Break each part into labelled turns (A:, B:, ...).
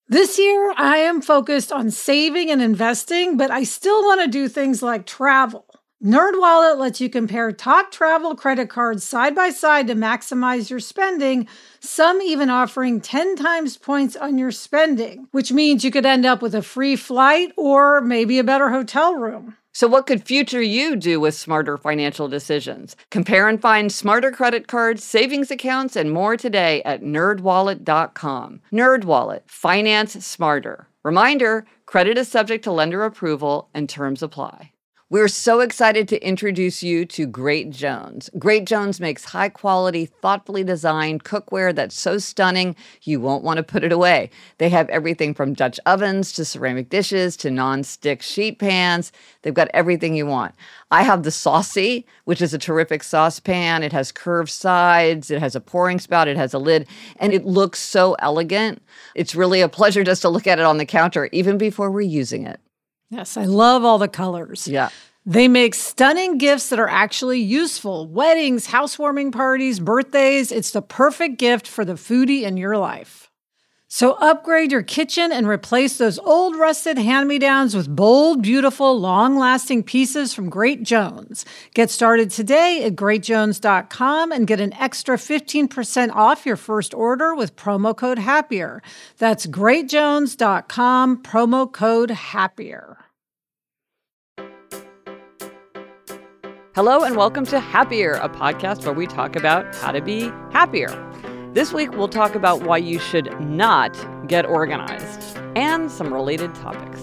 A: This year, I am focused on saving and investing, but I still want to do things like travel. NerdWallet lets you compare top travel credit cards side by side to maximize your spending, some even offering 10 times points on your spending, which means you could end up with a free flight or maybe a better hotel room.
B: So what could future you do with smarter financial decisions? Compare and find smarter credit cards, savings accounts, and more today at nerdwallet.com. NerdWallet, finance smarter. Reminder, credit is subject to lender approval and terms apply. We're so excited to introduce you to Great Jones. Great Jones makes high-quality, thoughtfully designed cookware that's so stunning you won't want to put it away. They have everything from Dutch ovens to ceramic dishes to non-stick sheet pans. They've got everything you want. I have the Saucy, which is a terrific saucepan. It has curved sides, it has a pouring spout, it has a lid, and it looks so elegant. It's really a pleasure just to look at it on the counter, even before we're using it.
A: Yes, I love all the colors.
B: Yeah.
A: They make stunning gifts that are actually useful. Weddings, housewarming parties, birthdays. It's the perfect gift for the foodie in your life. So upgrade your kitchen and replace those old rusted hand-me-downs with bold, beautiful, long-lasting pieces from Great Jones. Get started today at greatjones.com and get an extra 15% off your first order with promo code HAPPIER. That's greatjones.com, promo code HAPPIER.
B: Hello and welcome to Happier, a podcast where we talk about how to be happier. This week, we'll talk about why you should not get organized and some related topics.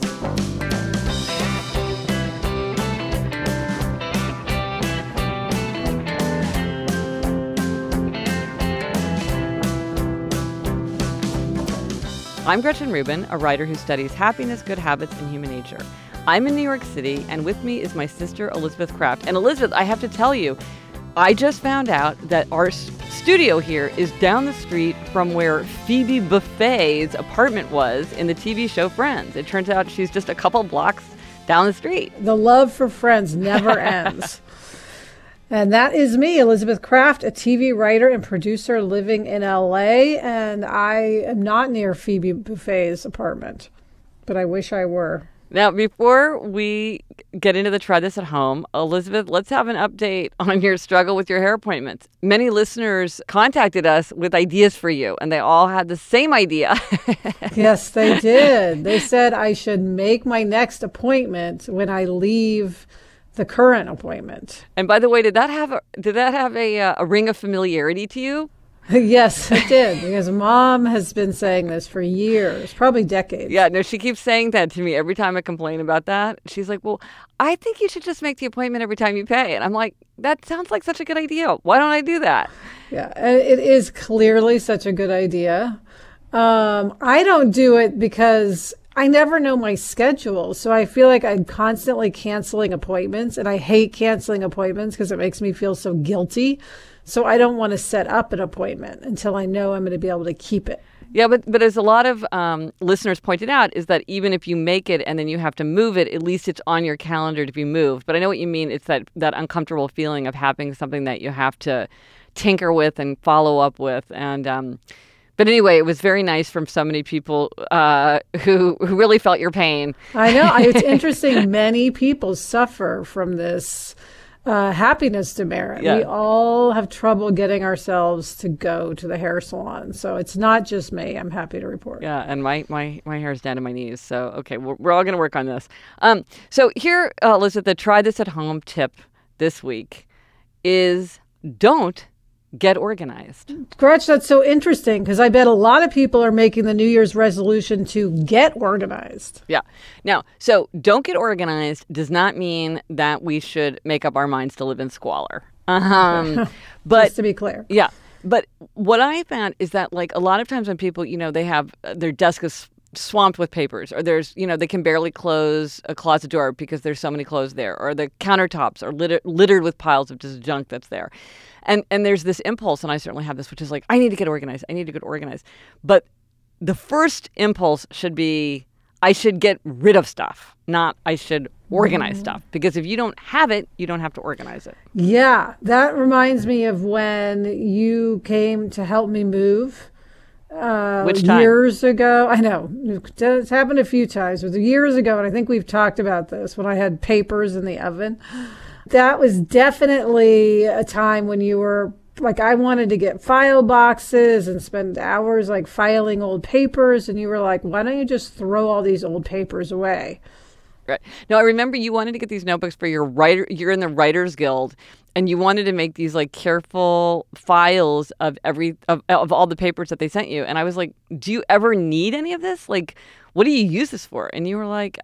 B: I'm Gretchen Rubin, a writer who studies happiness, good habits, and human nature. I'm in New York City, and with me is my sister, Elizabeth Kraft. And Elizabeth, I have to tell you, I just found out that our studio here is down the street from where Phoebe Buffay's apartment was in the TV show Friends. It turns out she's just a couple blocks down the street.
A: The love for Friends never ends. And that is me, Elizabeth Kraft, a TV writer and producer living in LA. And I am not near Phoebe Buffay's apartment, but I wish I were.
B: Now, before we get into the try this at home, Elizabeth, let's have an update on your struggle with your hair appointments. Many listeners contacted us with ideas for you, and they all had the same idea.
A: Yes, they did. They said I should make my next appointment when I leave the current appointment.
B: And by the way, did that have a ring of familiarity to you?
A: Yes, it did, because Mom has been saying this for years, probably decades.
B: Yeah, no, she keeps saying that to me every time I complain about that. She's like, well, I think you should just make the appointment every time you pay. And I'm like, that sounds like such a good idea. Why don't I do that?
A: Yeah, it is clearly such a good idea. I don't do it because I never know my schedule. So I feel like I'm constantly canceling appointments, and I hate canceling appointments because it makes me feel so guilty. So I don't want to set up an appointment until I know I'm going to be able to keep it.
B: Yeah, but as a lot of listeners pointed out, is that even if you make it and then you have to move it, at least it's on your calendar to be moved. But I know what you mean. It's that uncomfortable feeling of having something that you have to tinker with and follow up with. And but anyway, it was very nice from so many people who really felt your pain.
A: I know. It's interesting. Many people suffer from this happiness demerit.
B: Yeah.
A: We all have trouble getting ourselves to go to the hair salon. So it's not just me, I'm happy to report.
B: Yeah, and my hair is down to my knees. So, okay, we're all going to work on this. So here, Elizabeth, the try this at home tip this week is don't get organized.
A: Gretch, that's so interesting because I bet a lot of people are making the New Year's resolution to get organized.
B: Yeah. Now, so don't get organized does not mean that we should make up our minds to live in squalor. But
A: just to be clear.
B: Yeah. But what I found is that, like, a lot of times when people, they have their desk is swamped with papers, or there's, they can barely close a closet door because there's so many clothes there, or the countertops are littered with piles of just junk that's there. And there's this impulse, and I certainly have this, which is like, I need to get organized. I need to get organized. But the first impulse should be, I should get rid of stuff, not I should organize stuff. Because if you don't have it, you don't have to organize it.
A: Yeah, that reminds me of when you came to help me move.
B: Which time?
A: Years ago. I know. It's happened a few times. It was years ago, and I think we've talked about this, when I had papers in the oven. That was definitely a time when you were like, I wanted to get file boxes and spend hours like filing old papers. And you were like, why don't you just throw all these old papers away?
B: Right. No, I remember you wanted to get these notebooks for your writer. You're in the Writers Guild, and you wanted to make these like careful files of of all the papers that they sent you. And I was like, do you ever need any of this? Like, what do you use this for? And you were like,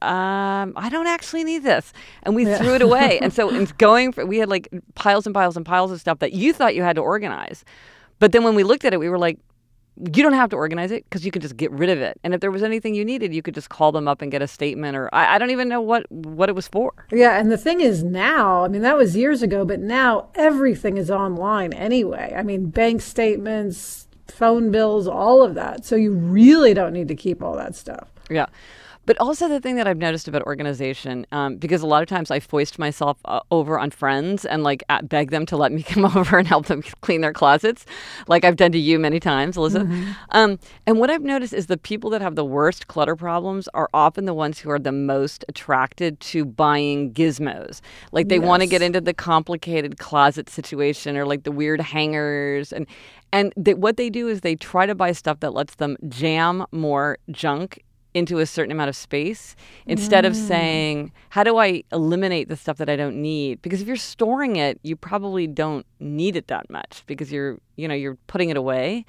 B: I don't actually need this. And we threw it away. And so we had like piles and piles and piles of stuff that you thought you had to organize. But then when we looked at it, we were like, you don't have to organize it because you can just get rid of it. And if there was anything you needed, you could just call them up and get a statement, or I don't even know what it was for.
A: Yeah. And the thing is now, I mean, that was years ago, but now everything is online anyway. I mean, bank statements, phone bills, all of that. So you really don't need to keep all that stuff.
B: Yeah. But also the thing that I've noticed about organization, because a lot of times I foist myself over on friends and like beg them to let me come over and help them clean their closets, like I've done to you many times, Elizabeth. Mm-hmm. And what I've noticed is the people that have the worst clutter problems are often the ones who are the most attracted to buying gizmos. Like they want to get into the complicated closet situation or like the weird hangers. And what they do is they try to buy stuff that lets them jam more junk into a certain amount of space instead of saying, how do I eliminate the stuff that I don't need? Because if you're storing it, you probably don't need it that much because you're putting it away.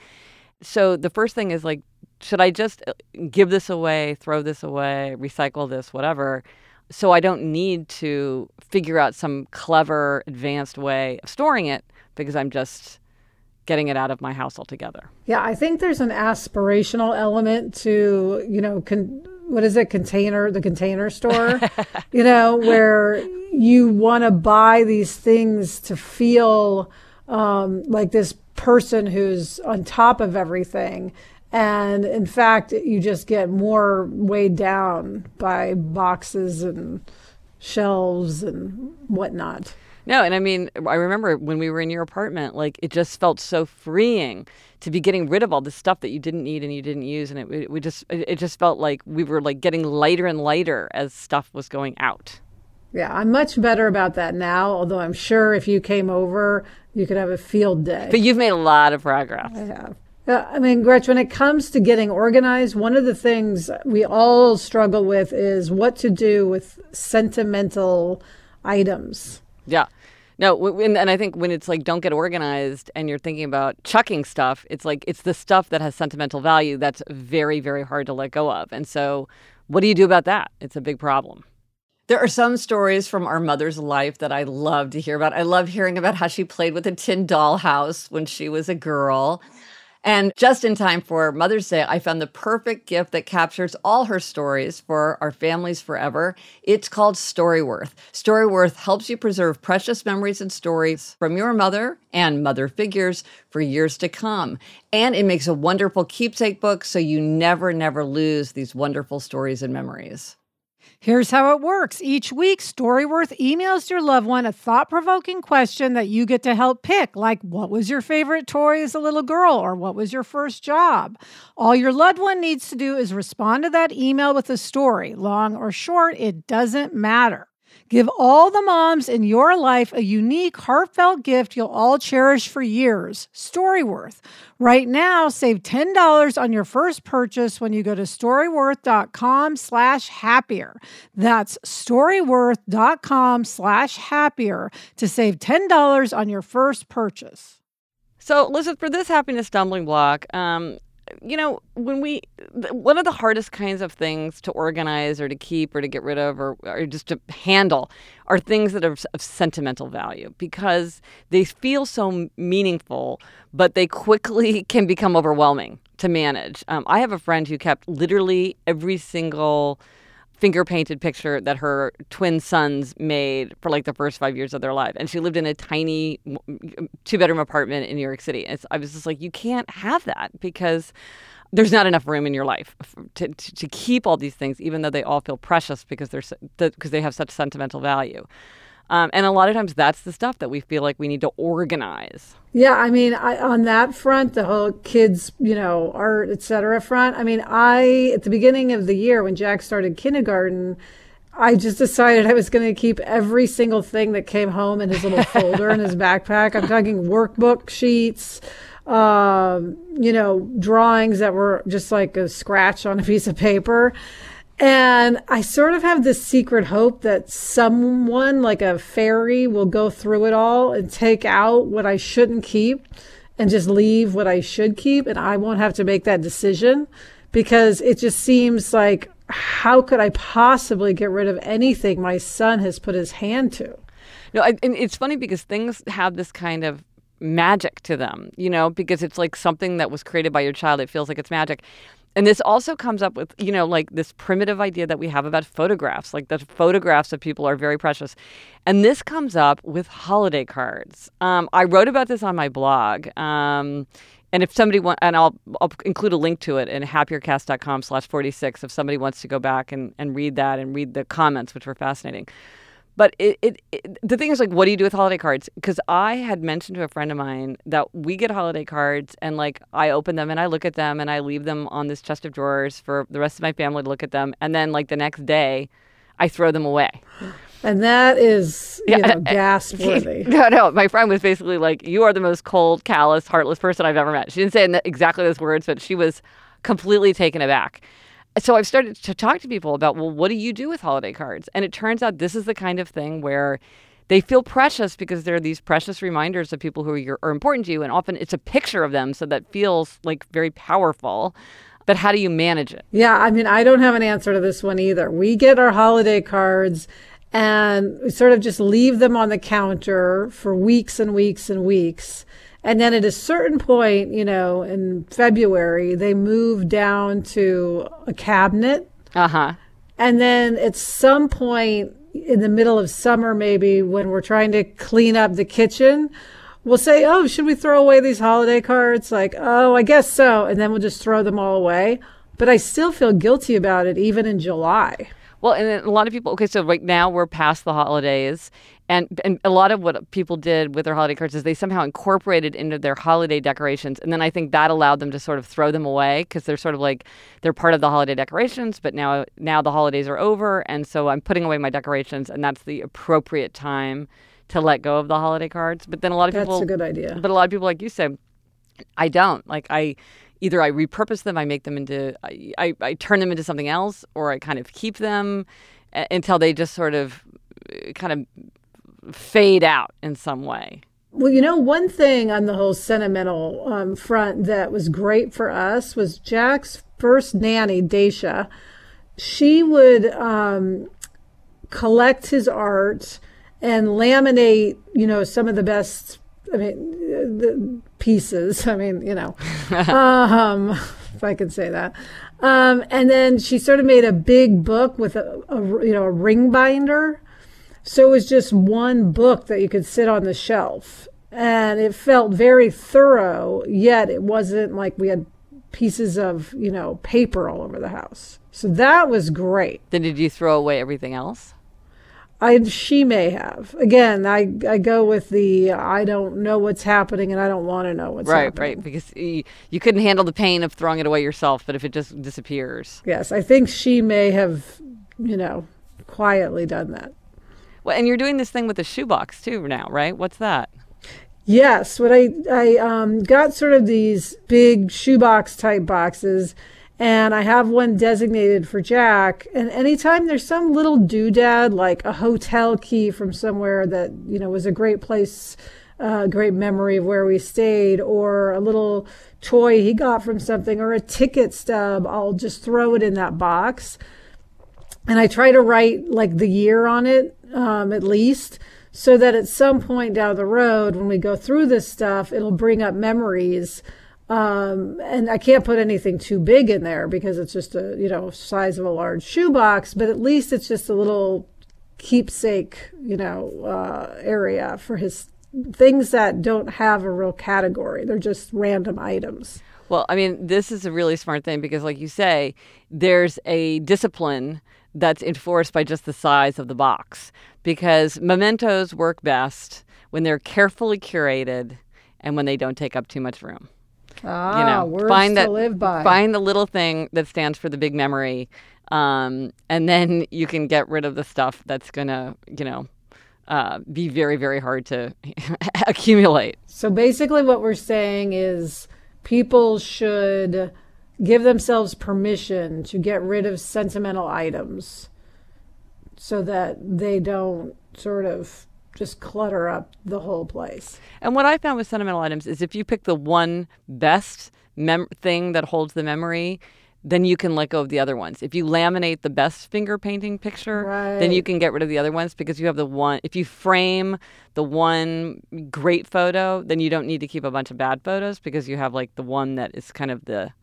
B: So the first thing is like, should I just give this away, throw this away, recycle this, whatever, so I don't need to figure out some clever, advanced way of storing it because I'm just getting it out of my house altogether.
A: Yeah, I think there's an aspirational element to, the container store, where you want to buy these things to feel like this person who's on top of everything. And in fact, you just get more weighed down by boxes and shelves and whatnot.
B: No, and I mean, I remember when we were in your apartment, like it just felt so freeing to be getting rid of all this stuff that you didn't need and you didn't use, and it just felt like we were like getting lighter and lighter as stuff was going out.
A: Yeah, I'm much better about that now, although I'm sure if you came over, you could have a field day.
B: But you've made a lot of progress.
A: I have. I mean, Gretch, when it comes to getting organized, one of the things we all struggle with is what to do with sentimental items.
B: Yeah. No, and I think when it's like don't get organized and you're thinking about chucking stuff, it's like it's the stuff that has sentimental value that's very, very hard to let go of. And so what do you do about that? It's a big problem. There are some stories from our mother's life that I love to hear about. I love hearing about how she played with a tin dollhouse when she was a girl. And just in time for Mother's Day, I found the perfect gift that captures all her stories for our families forever. It's called Storyworth. Storyworth helps you preserve precious memories and stories from your mother and mother figures for years to come. And it makes a wonderful keepsake book so you never lose these wonderful stories and memories.
A: Here's how it works. Each week, Storyworth emails your loved one a thought-provoking question that you get to help pick, like what was your favorite toy as a little girl, or what was your first job? All your loved one needs to do is respond to that email with a story. Long or short, it doesn't matter. Give all the moms in your life a unique, heartfelt gift you'll all cherish for years. Storyworth. Right now, save $10 on your first purchase when you go to storyworth.com/happier. That's storyworth.com/happier to save $10 on your first purchase.
B: So, Elizabeth, for this happiness stumbling block, one of the hardest kinds of things to organize or to keep or to get rid of or just to handle are things that are of sentimental value because they feel so meaningful, but they quickly can become overwhelming to manage. I have a friend who kept literally every single finger-painted picture that her twin sons made for like the first 5 years of their life. And she lived in a tiny 2-bedroom apartment in New York City. I was just like, you can't have that because there's not enough room in your life to keep all these things, even though they all feel precious because they have such sentimental value. And a lot of times that's the stuff that we feel like we need to organize.
A: Yeah, I mean, on that front, the whole kids, art, et cetera front, I mean, at the beginning of the year when Jack started kindergarten, I just decided I was going to keep every single thing that came home in his little folder in his backpack. I'm talking workbook sheets, drawings that were just like a scratch on a piece of paper. And I sort of have this secret hope that someone like a fairy will go through it all and take out what I shouldn't keep and just leave what I should keep. And I won't have to make that decision, because it just seems like, how could I possibly get rid of anything my son has put his hand to?
B: No, and it's funny because things have this kind of magic to them, because it's like something that was created by your child. It feels like it's magic. And this also comes up with, like this primitive idea that we have about photographs, like the photographs of people are very precious. And this comes up with holiday cards. I wrote about this on my blog. And if somebody I'll include a link to it in happiercast.com/46 if somebody wants to go back and read that and read the comments, which were fascinating. But the thing is, like, what do you do with holiday cards? Because I had mentioned to a friend of mine that we get holiday cards and, like, I open them and I look at them and I leave them on this chest of drawers for the rest of my family to look at them. And then, like, the next day, I throw them away.
A: And that is, gasp worthy.
B: No. My friend was basically like, you are the most cold, callous, heartless person I've ever met. She didn't say exactly those words, but she was completely taken aback. So I've started to talk to people about, well, what do you do with holiday cards? And it turns out this is the kind of thing where they feel precious because they're these precious reminders of people who are important to you. And often it's a picture of them, so that feels like very powerful. But how do you manage it?
A: Yeah, I mean, I don't have an answer to this one either. We get our holiday cards and we sort of just leave them on the counter for weeks and weeks and weeks. And then at a certain point, in February, they move down to a cabinet.
B: Uh-huh.
A: And then at some point in the middle of summer, maybe when we're trying to clean up the kitchen, we'll say, oh, should we throw away these holiday cards? Like, oh, I guess so. And then we'll just throw them all away. But I still feel guilty about it, even in July.
B: Well, and then a lot of people, okay, so right now we're past the holidays. And a lot of what people did with their holiday cards is they somehow incorporated into their holiday decorations. And then I think that allowed them to sort of throw them away because they're sort of like, they're part of the holiday decorations, but now the holidays are over. And so I'm putting away my decorations, and that's the appropriate time to let go of the holiday cards. But then a lot of people...
A: That's a good idea.
B: But a lot of people, like you said, I don't. Like either I repurpose them, I make them into... I turn them into something else, or I kind of keep them until they just sort of kind of fade out in some way.
A: Well, one thing on the whole sentimental front that was great for us was Jack's first nanny, Daisha. She would collect his art and laminate, some of the best, the pieces. If I could say that. And then she sort of made a big book with a ring binder. So it was just one book that you could sit on the shelf. And it felt very thorough, yet it wasn't like we had pieces of, paper all over the house. So that was great.
B: Then did you throw away everything else?
A: She may have. Again, I go with I don't know what's happening and I don't want to know what's happening.
B: Right, because you couldn't handle the pain of throwing it away yourself, but if it just disappears.
A: Yes, I think she may have, quietly done that.
B: Well, and you're doing this thing with the shoebox too now, right? What's that?
A: Yes, what I got sort of these big shoebox type boxes, and I have one designated for Jack. And anytime there's some little doodad, like a hotel key from somewhere that was a great place, great memory of where we stayed, or a little toy he got from something, or a ticket stub, I'll just throw it in that box. And I try to write like the year on it, at least, so that at some point down the road, when we go through this stuff, it'll bring up memories. And I can't put anything too big in there because it's just a, size of a large shoebox, but at least it's just a little keepsake, area for his things that don't have a real category. They're just random items.
B: Well, this is a really smart thing because, like you say, there's a discipline that's enforced by just the size of the box, because mementos work best when they're carefully curated and when they don't take up too much room.
A: Words to live by.
B: Find the little thing that stands for the big memory, and then you can get rid of the stuff that's going to, be very, very hard to accumulate.
A: So basically what we're saying is people should give themselves permission to get rid of sentimental items so that they don't sort of just clutter up the whole place.
B: And what I found with sentimental items is if you pick the one best thing that holds the memory, then you can let go of the other ones. If you laminate the best finger painting picture, then you can get rid of the other ones because you have the one. If you frame the one great photo, then you don't need to keep a bunch of bad photos because you have like the one that is kind of the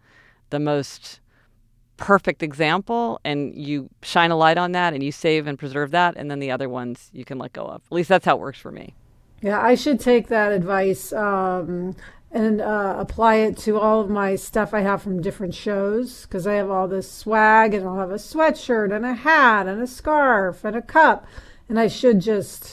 B: most perfect example, and you shine a light on that and you save and preserve that, and then the other ones you can let go of. At least that's how it works for me.
A: Yeah, I should take that advice and apply it to all of my stuff I have from different shows, because I have all this swag, and I'll have a sweatshirt and a hat and a scarf and a cup, and I should just,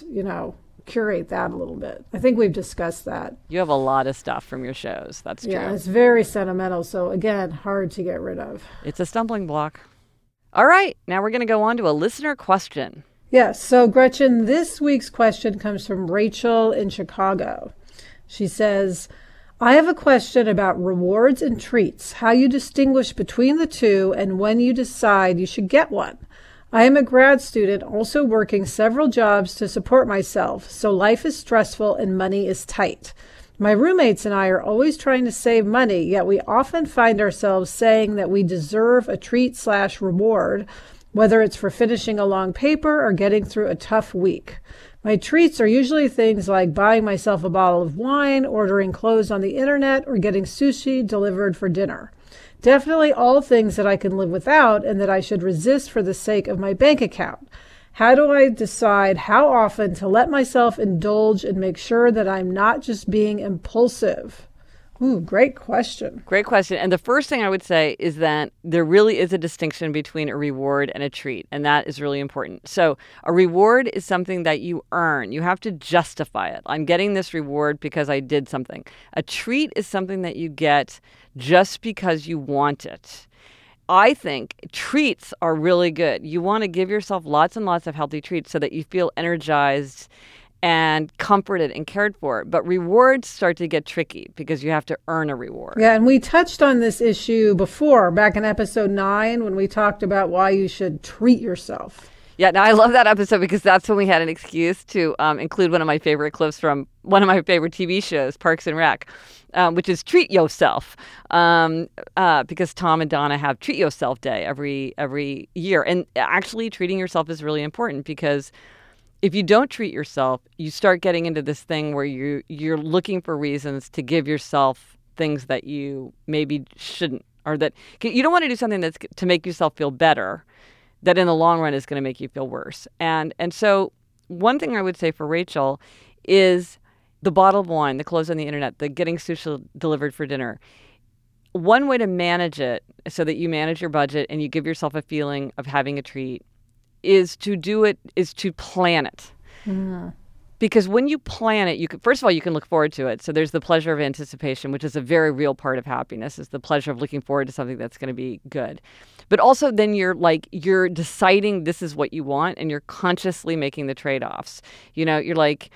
A: curate that a little bit. I think we've discussed that.
B: You have a lot of stuff from your shows. That's true.
A: Yeah, it's very sentimental. So again, hard to get rid of.
B: It's a stumbling block. All right, now we're going to go on to a listener question.
A: Yes. So Gretchen, this week's question comes from Rachel in Chicago. She says, I have a question about rewards and treats, how you distinguish between the two and when you decide you should get one. I am a grad student also working several jobs to support myself, so life is stressful and money is tight. My roommates and I are always trying to save money, yet we often find ourselves saying that we deserve a treat/reward, whether it's for finishing a long paper or getting through a tough week. My treats are usually things like buying myself a bottle of wine, ordering clothes on the internet, or getting sushi delivered for dinner. Definitely all things that I can live without and that I should resist for the sake of my bank account. How do I decide how often to let myself indulge and make sure that I'm not just being impulsive? Ooh, great question.
B: Great question. And the first thing I would say is that there really is a distinction between a reward and a treat, and that is really important. So a reward is something that you earn. You have to justify it. I'm getting this reward because I did something. A treat is something that you get just because you want it. I think treats are really good. You want to give yourself lots and lots of healthy treats so that you feel energized and comforted and cared for. But rewards start to get tricky because you have to earn a reward.
A: Yeah, and we touched on this issue before, back in episode 9, when we talked about why you should treat yourself.
B: Yeah, now I love that episode because that's when we had an excuse to include one of my favorite clips from one of my favorite TV shows, Parks and Rec, which is Treat Yourself, because Tom and Donna have Treat Yourself Day every year. And actually treating yourself is really important because if you don't treat yourself, you start getting into this thing where you're looking for reasons to give yourself things that you maybe shouldn't, or that you don't want to do something that's to make yourself feel better, that in the long run is going to make you feel worse. And so one thing I would say for Rachel is the bottle of wine, the clothes on the internet, the getting sushi delivered for dinner. One way to manage it so that you manage your budget and you give yourself a feeling of having a treat is to plan it. Mm. Because when you plan it, first of all, you can look forward to it. So there's the pleasure of anticipation, which is a very real part of happiness, is the pleasure of looking forward to something that's going to be good. But also then you're deciding this is what you want and you're consciously making the trade-offs. You're like,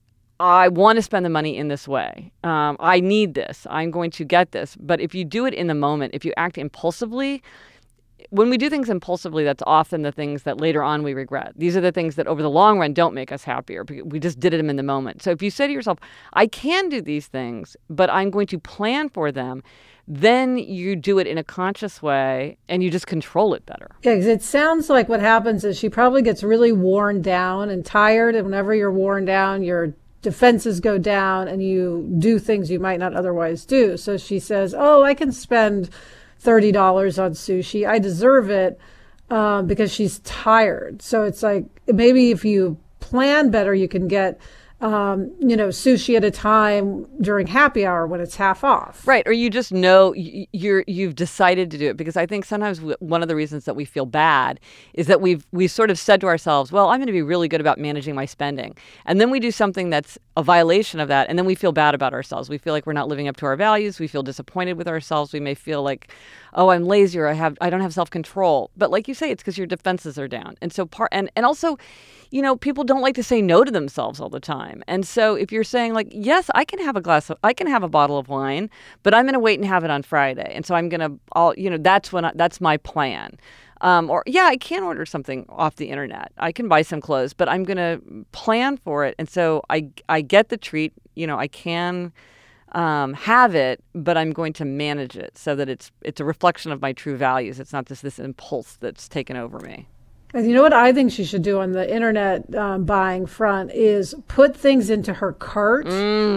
B: I want to spend the money in this way. I need this. I'm going to get this. But if you do it in the moment, if you act impulsively, when we do things impulsively, that's often the things that later on we regret. These are the things that over the long run don't make us happier because we just did them in the moment. So if you say to yourself, I can do these things, but I'm going to plan for them, then you do it in a conscious way and you just control it better.
A: Yeah, because it sounds like what happens is she probably gets really worn down and tired. And whenever you're worn down, your defenses go down and you do things you might not otherwise do. So she says, I can spend $30 on sushi. I deserve it because she's tired. So it's like maybe if you plan better, you can get sushi at a time during happy hour when it's half off.
B: Right. Or you just know you've decided to do it. Because I think sometimes one of the reasons that we feel bad is that we sort of said to ourselves, well, I'm going to be really good about managing my spending. And then we do something that's a violation of that. And then we feel bad about ourselves. We feel like we're not living up to our values. We feel disappointed with ourselves. We may feel like, oh, I'm lazy, or I don't have self-control. But like you say, it's because your defenses are down. And so and also, people don't like to say no to themselves all the time. And so if you're saying like, yes, I can have a bottle of wine, but I'm going to wait and have it on Friday. And so I'm going to, that's my plan. I can order something off the internet. I can buy some clothes, but I'm going to plan for it. And so I get the treat, I can have it, but I'm going to manage it so that it's a reflection of my true values. It's not just this impulse that's taken over me.
A: And you know what I think she should do on the internet buying front is put things into her cart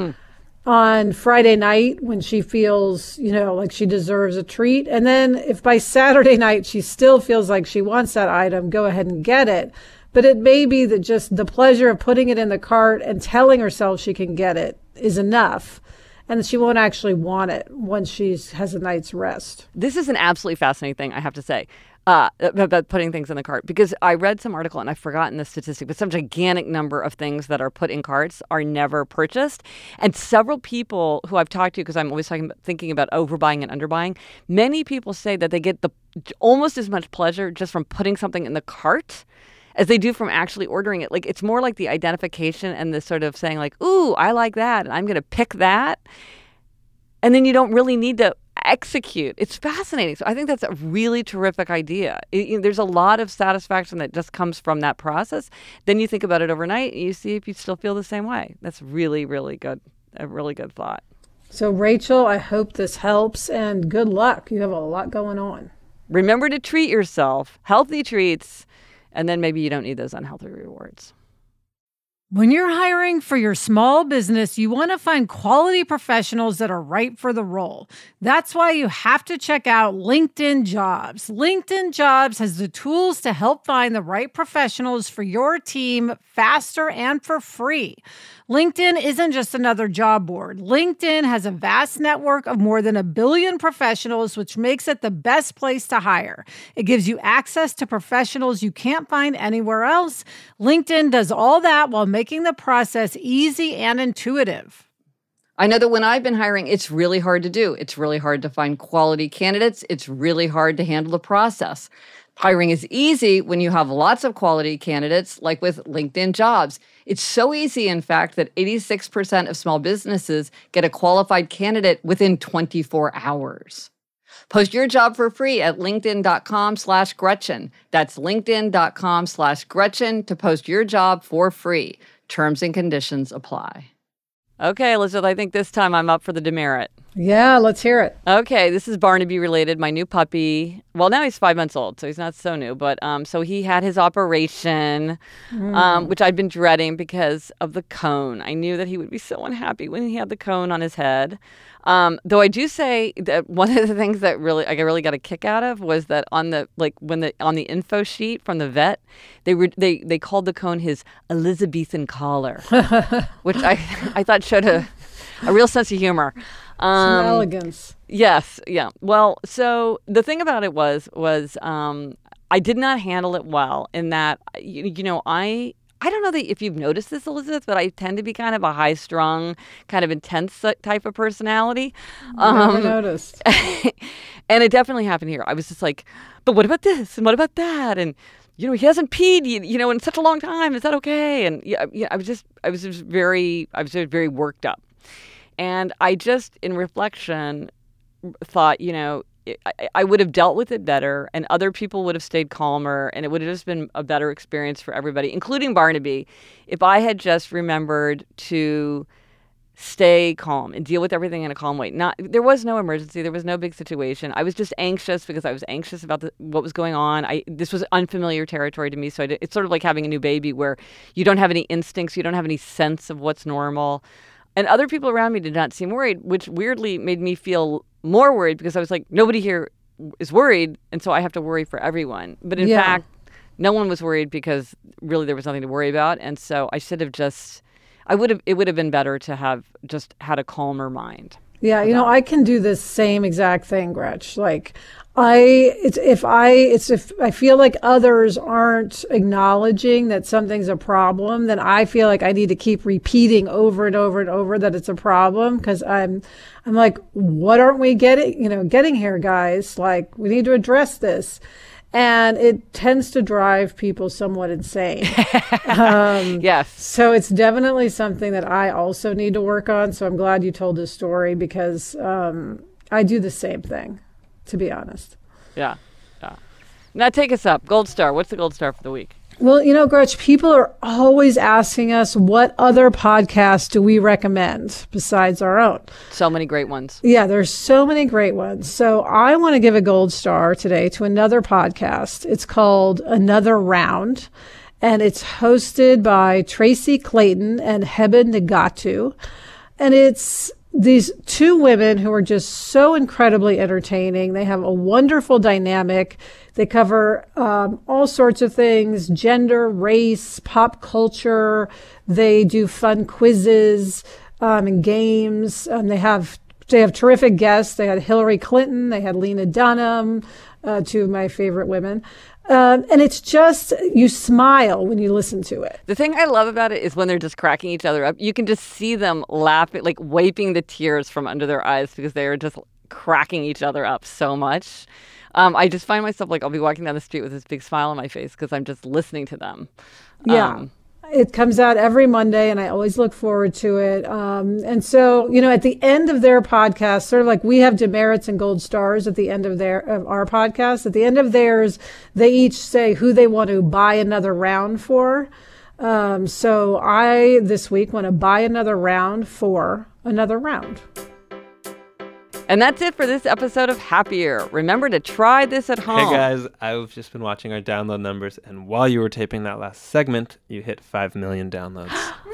A: on Friday night when she feels, like she deserves a treat. And then if by Saturday night she still feels like she wants that item, go ahead and get it. But it may be that just the pleasure of putting it in the cart and telling herself she can get it is enough. And she won't actually want it once she has a night's rest.
B: This is an absolutely fascinating thing, I have to say. About putting things in the cart, because I read some article and I've forgotten the statistic, but some gigantic number of things that are put in carts are never purchased. And several people who I've talked to, because I'm always thinking about overbuying and underbuying, many people say that they get almost as much pleasure just from putting something in the cart as they do from actually ordering it. Like, it's more like the identification and the sort of saying like, ooh, I like that, and I'm going to pick that. And then you don't really need to execute. It's fascinating. So I think that's a really terrific idea. There's a lot of satisfaction that just comes from that process. Then you think about it overnight and you see if you still feel the same way. That's really, really good. A really good thought.
A: So Rachel, I hope this helps, and good luck. You have a lot going on.
B: Remember to treat yourself, healthy treats, and then maybe you don't need those unhealthy rewards.
A: When you're hiring for your small business, you want to find quality professionals that are right for the role. That's why you have to check out LinkedIn Jobs. LinkedIn Jobs has the tools to help find the right professionals for your team faster and for free. LinkedIn isn't just another job board. LinkedIn has a vast network of more than 1 billion professionals, which makes it the best place to hire. It gives you access to professionals you can't find anywhere else. LinkedIn does all that while making the process easy and intuitive.
B: I know that when I've been hiring, it's really hard to do. It's really hard to find quality candidates. It's really hard to handle the process. Hiring is easy when you have lots of quality candidates, like with LinkedIn Jobs. It's so easy, in fact, that 86% of small businesses get a qualified candidate within 24 hours. Post your job for free at linkedin.com/Gretchen. That's linkedin.com/Gretchen to post your job for free. Terms and conditions apply. Okay, Elizabeth, I think this time I'm up for the demerit.
A: Yeah, let's hear it.
B: Okay, this is Barnaby related, my new puppy. Well, now he's 5 months old, so he's not so new. But so he had his operation, which I'd been dreading because of the cone. I knew that he would be so unhappy when he had the cone on his head. Though I do say that one of the things that I really got a kick out of was that on the info sheet from the vet, they called the cone his Elizabethan collar, which I thought showed a real sense of humor.
A: Some elegance.
B: Yes, yeah. Well, so the thing about it was I did not handle it well in that, I don't know that if you've noticed this, Elizabeth, but I tend to be kind of a high-strung, kind of intense type of personality.
A: Never noticed.
B: And it definitely happened here. I was just like, but what about this? And what about that? And, he hasn't peed, in such a long time. Is that okay? And I was very worked up. And I just, in reflection, thought, I would have dealt with it better, and other people would have stayed calmer, and it would have just been a better experience for everybody, including Barnaby, if I had just remembered to stay calm and deal with everything in a calm way. There was no emergency. There was no big situation. I was just anxious because I was anxious about what was going on. This was unfamiliar territory to me, so it's sort of like having a new baby where you don't have any instincts, you don't have any sense of what's normal. And other people around me did not seem worried, which weirdly made me feel more worried because I was like, nobody here is worried, and so I have to worry for everyone. But in fact, no one was worried because really there was nothing to worry about. And so I should have just, it would have been better to have just had a calmer mind.
A: Yeah, I can do this same exact thing, Gretch. Like, if I feel like others aren't acknowledging that something's a problem, then I feel like I need to keep repeating over and over and over that it's a problem, because I'm like, what aren't we getting here, guys? Like, we need to address this. And it tends to drive people somewhat insane.
B: Yes.
A: So it's definitely something that I also need to work on. So I'm glad you told this story, because I do the same thing, to be honest.
B: Yeah. Now take us up. Gold star. What's the gold star for the week?
A: Well, Gretch, people are always asking us, what other podcasts do we recommend besides our own?
B: So many great ones.
A: Yeah, there's so many great ones. So I want to give a gold star today to another podcast. It's called Another Round, and it's hosted by Tracy Clayton and Heba Nagatu. And it's these two women who are just so incredibly entertaining. They have a wonderful dynamic. They cover all sorts of things: gender, race, pop culture. They do fun quizzes and games. They have terrific guests. They had Hillary Clinton. They had Lena Dunham, two of my favorite women. And it's just, you smile when you listen to it.
B: The thing I love about it is when they're just cracking each other up, you can just see them laughing, like wiping the tears from under their eyes, because they are just cracking each other up so much. I just find myself, like, I'll be walking down the street with this big smile on my face because I'm just listening to them.
A: Yeah. It comes out every Monday, and I always look forward to it. And so, at the end of their podcast, sort of like we have demerits and gold stars at the end of our podcast, at the end of theirs, they each say who they want to buy another round for. So I, this week, want to buy another round for another round.
B: And that's it for this episode of Happier. Remember to try this at home.
C: Hey guys, I've just been watching our download numbers, and while you were taping that last segment, you hit 5 million downloads.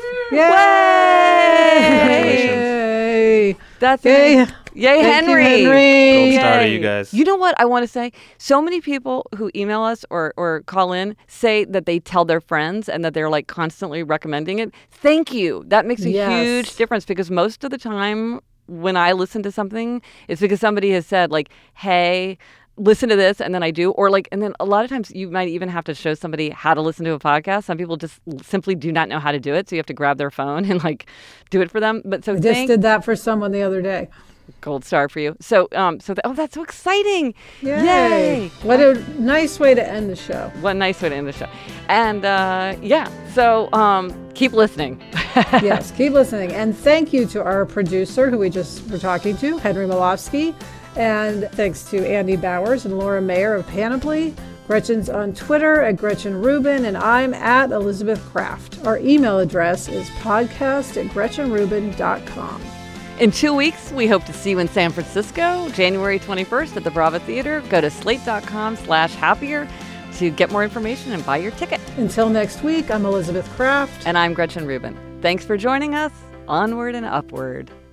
A: Yay!
B: That's
A: Yay!
B: it. Yay, Henry!
C: Gold star to you guys.
B: You know what I want to say? So many people who email us or call in say that they tell their friends and that they're like constantly recommending it. Thank you. That makes a huge difference, because most of the time when I listen to something, it's because somebody has said, like, hey, listen to this, and then I do. Or like, and then a lot of times you might even have to show somebody how to listen to a podcast. Some people just simply do not know how to do it, so you have to grab their phone and like do it for them. But so
A: I just did that for someone the other day.
B: Gold star for you. So, that's so exciting! Yay!
A: What a nice way to end the show.
B: What a nice way to end the show. And so keep listening.
A: Yes, keep listening. And thank you to our producer, who we just were talking to, Henry Malofsky. And thanks to Andy Bowers and Laura Mayer of Panoply. Gretchen's on Twitter at Gretchen Rubin, and I'm at Elizabeth Kraft. Our email address is podcast@GretchenRubin.com.
B: In 2 weeks, we hope to see you in San Francisco, January 21st at the Brava Theater. Go to slate.com/happier to get more information and buy your ticket.
A: Until next week, I'm Elizabeth Kraft.
B: And I'm Gretchen Rubin. Thanks for joining us. Onward and upward.